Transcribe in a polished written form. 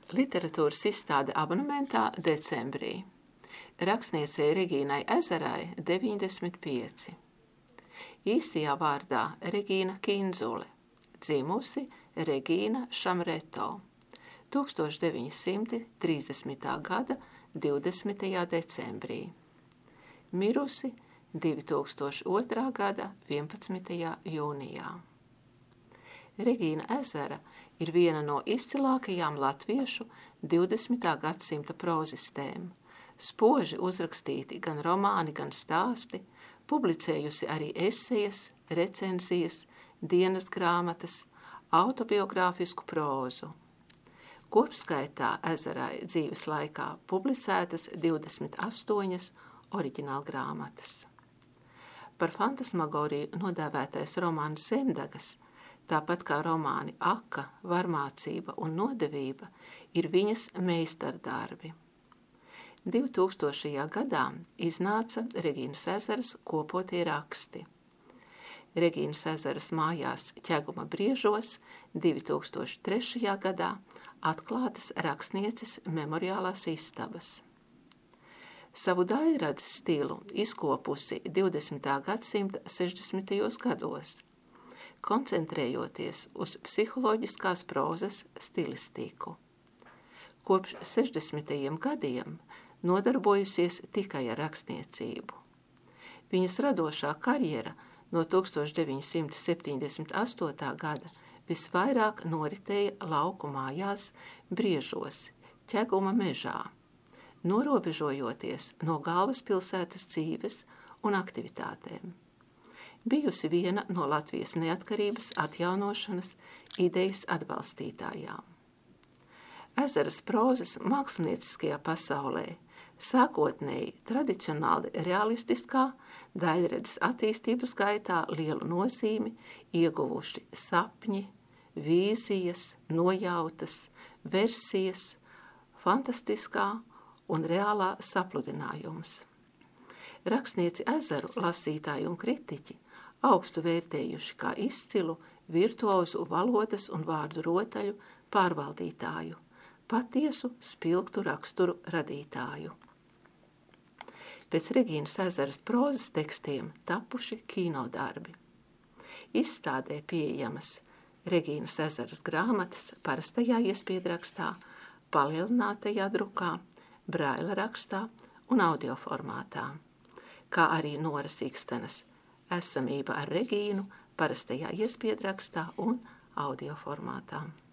Literatūras izstāde abonementā decembrī. Rakstniecei Regīnai Ezerai 95. Īstajā vārdā Regīna Kinzule, dzimusi Regīna Šamreto, 1930. gada 20. decembrī. Mirusi 2002. gada 11. jūnijā. Regīna Ezera ir viena no izcilākajām latviešu 20. gadsimta prozistēm. Spoži uzrakstīti gan romāni, gan stāsti, publicējusi arī esejas, recenzijas, dienas grāmatas, autobiogrāfisku prózu. Kopskaitā Ezerai dzīves laikā publicētas 28 oriģinālgrāmatas. Par fantasmagoriju nodēvētais romāns Zemdegas, tāpat kā romāni Aka, Varmācība un Nodevība, ir viņas meistardarbi. 2000. gadā iznāca Regīnas Ezeras kopotie raksti. Regīnas Ezeras mājās Ķeguma Briežos 2003. gadā atklātas rakstnieces memoriālās istabas. Savu daļradas stilu izkopusi 20. gadsimta 60. gados, koncentrējoties uz psiholoģiskās prózas stilistiku. Kopš 60. gadiem nodarbojusies tikai ar rakstniecību. Viņas radošā karjera no 1978. gada visvairāk noritēja lauku mājās Briežos, Ķeguma mežā, norobežojoties no galvaspilsētas dzīves un aktivitātēm. Bijusi viena no Latvijas neatkarības atjaunošanas idejas atbalstītājām. Ezeras prózas mākslinieckajā pasaulē sākotnēji tradicionāli realistiskā daļredzes attīstības gaitā lielu nozīmi ieguvuši sapņi, vīzijas, nojautas, versijas, fantastiskā un reālā sapludinājums. Rakstnieci Ezeru lasītāji un kritiķi augstu vērtējuši kā izcilu, virtuozu valodas un vārdu rotaļu pārvaldītāju, patiesu spilgtu raksturu radītāju. Pēc Regīnas Ezeras prózas tekstiem tapuši kinodarbi. Izstādē pieejamas Regīnas Ezeras grāmatas parastajā iespiedrakstā, palielinātajā drukā, braila rakstā un audio formātā, kā arī Noras Ikstenes Esamība ar Regīnu parastajā iespiedrakstā un audio formātā.